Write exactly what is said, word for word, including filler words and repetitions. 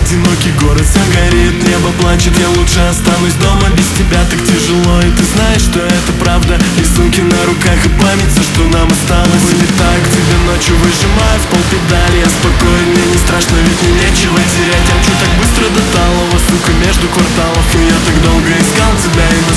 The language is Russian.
одинокий город, все горит, небо плачет. Я лучше останусь дома без тебя, так тяжело. И ты знаешь, что это правда. Рисунки на руках и память, все, что нам осталось. Вылетаю к тебе ночью, выжимаю в пол педали. Я спокоен, мне не страшно, ведь мне нечего терять. Я мчу так быстро до Талова, сука, между кварталов. И я так долго искал тебя, и